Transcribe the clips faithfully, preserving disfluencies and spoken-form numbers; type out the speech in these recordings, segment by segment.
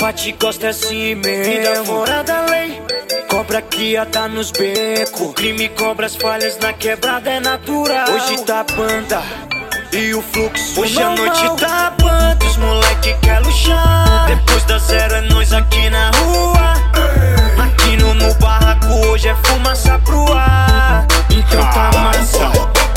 pati gosta assim mesmo. Vida fora da lei, cobra que tá nos becos. Crime cobra as falhas na quebrada é natural. Hoje tá banda e o fluxo. Hoje a noite tá banda, os moleque quer luxar. Depois da zero é nós aqui na rua. Aqui no, no barraco hoje é fumaça pro ar. Então tá massa.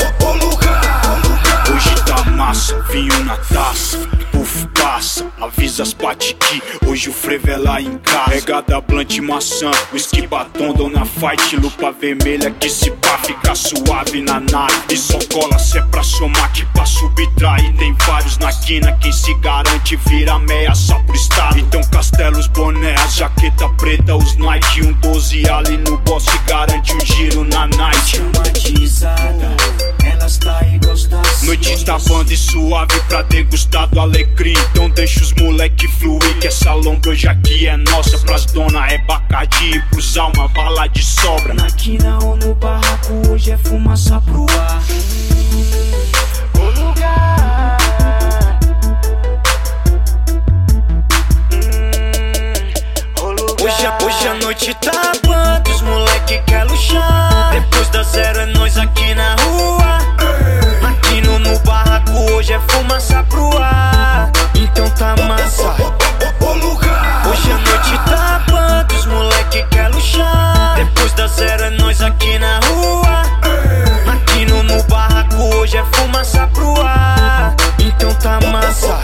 Hoje tá massa, vinho na taça, puff passa. Avisa as pati que hoje o frevo é lá em casa. Regada blunt e maçã, whisky batom, dona fight. Lupa vermelha que se pá fica suave na nave. E só cola se é pra somar que pra subtrair. Tem vários na quina, quem se garante vira ameaça pro estado. Então castelos, boné, a jaqueta preta, os Nike. Um doze ali no boss garante um giro na night. Traumatizada, elas tá e gostam assim. Noite tá banda e suave pra degustar do alecrim. Então deixa os moleque fluir, que essa longa hoje aqui é nossa. Pras dona é Bacardi e pros alma bala de sobra. Na quina ou no barraco hoje é fumaça pro ar. O lugar hum, hoje, a, hoje a noite tá banda, os moleque quer luxar. Depois da zero é nós aqui na rua. Aqui no, no barraco hoje é fumaça pro ar. Então tá massa. Hoje a noite tá banda, os moleque quer luxar. Depois da zero é nós aqui na rua. Aqui no, no barraco hoje é fumaça pro ar. Então tá massa.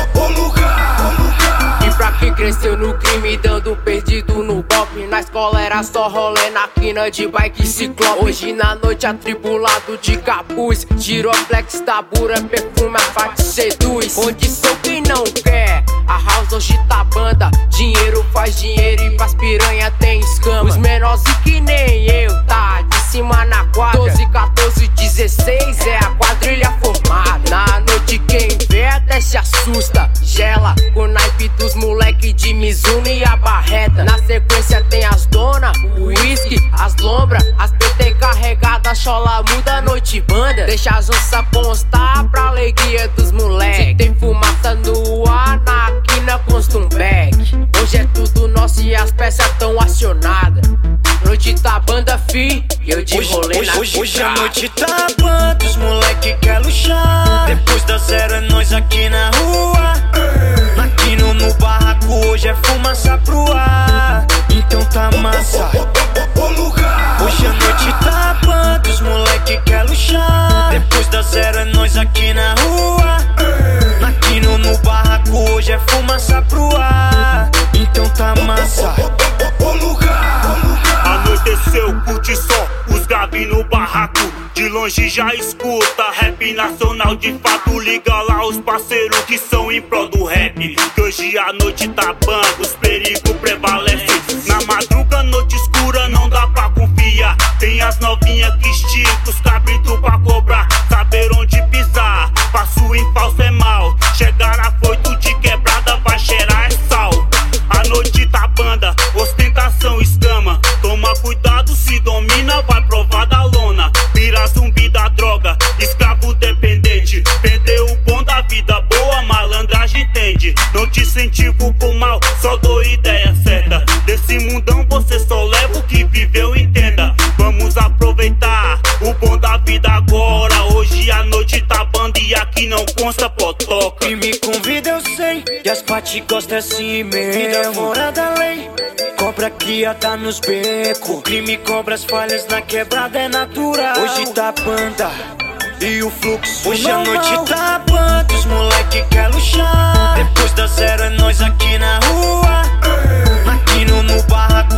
E pra quem cresceu no crime, dando perdido no golpe. Na escola era só rolê na quina de bike ciclope. Hoje na noite atribulado de capuz. Giroflex, tabura, perfume, a parte seduz. Condição quem não quer, a house hoje tá banda. Dinheiro faz dinheiro e pras piranha tem escama. Os menorzinhos que nem eu, tá de cima na quadra. Doze, quatorze, dezesseis é a quadrilha formada. Na noite quem vê até se assusta. Gela com o naipe dos moleque de Mizuno e a barreta. Na sequência tem as dona, o whisky, as lombra, as P T carregadas, chola muda a noite banda. Deixa as onças constar pra alegria dos moleque. Se tem fumaça no ar, na quina consta um back. Hoje é tudo nosso e as peças tão acionadas. Noite tá banda fi, e eu de hoje, rolê hoje, na hoje, hoje a noite tá banda, os moleque quer luxar. Depois da zero é nós aqui na rua. Aqui no, no barraco hoje é fumaça pro ar. Então tá massa. Hoje a noite tá banda, os moleque quer luxar. Depois da zero é nós aqui na rua. Aqui no, no barraco hoje é fumaça pro ar. Então tá massa. Anoiteceu, curte só os gabi no barraco. De longe já escuta rap nacional de fato. Liga lá os parceiros que são em prol do rap. Que hoje a noite tá banda, os perigos prevalecem. Na madruga, noite escura, não dá pra confiar. Tem as novinhas que esticam os cabritos pra cobrar. Saber onde pisar, passo em falso é mal. Chegar a foito de quebrada, vai cheirar é sal. A noite tá banda, ostentação escama. Toma cuidado, se domina, vai provar da lona. Vira zumbi da droga, escravo dependente. Perdeu o bom da vida boa, malandragem entende. Não te incentivo pro mal, só dou ideia certa. Desse mundão você só leva o que viveu, entenda. Vamos aproveitar o bom da vida agora. Hoje a noite tá banda e aqui não consta potoca. Quem me convida eu sei, e as pati gostam assim mesmo. Vida fora da lei, cobra que tá nos becos. Crime cobra as falhas na quebrada é natural. Hoje tá banda e o fluxo. Hoje a noite tá banda, os moleque quer luxar. Depois da zero é nós aqui na rua. Aqui no, no barraco